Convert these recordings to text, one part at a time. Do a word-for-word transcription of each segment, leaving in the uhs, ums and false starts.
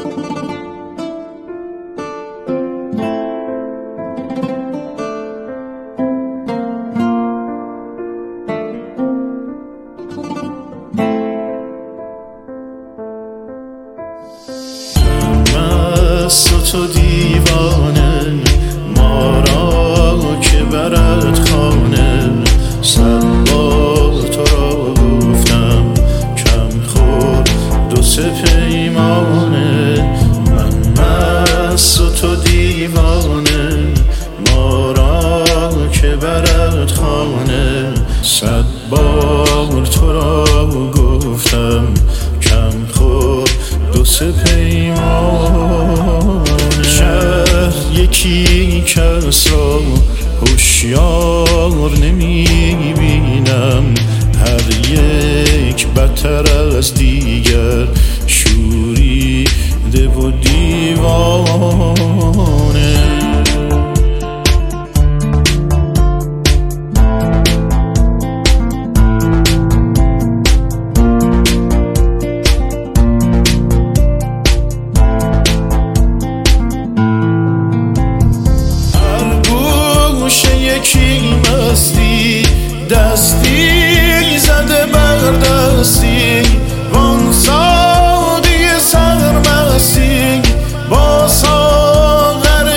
تو دیوانه ما را که برد خانه، صد بار تو را گفتم کم خور دو سه پیمانه. من مست و تو دیوانه ما را که برد خانه، صد بار تو را گفتم کم خور دو سه پیمانه. شهر یکی کس را هوشیار نمی بینم، هر یک بدتر از دیگر شوریده و دیوانه. یکی مستی دستی زده بر دستی، وان ساقی سرمستی با ساغر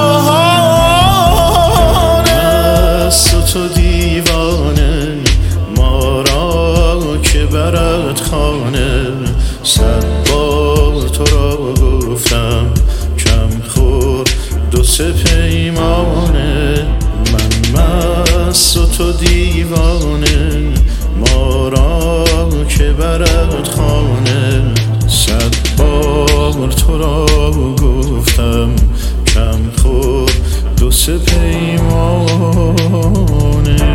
شاهانه. است تو دیوانه ما را که برد خانه، صد بار تو را گفتم کم خور دو سه پیمانه. مست و تو دیوانه ما را که برد خانه، صد بار تو را گفتم کم خور دو سه پیمانه.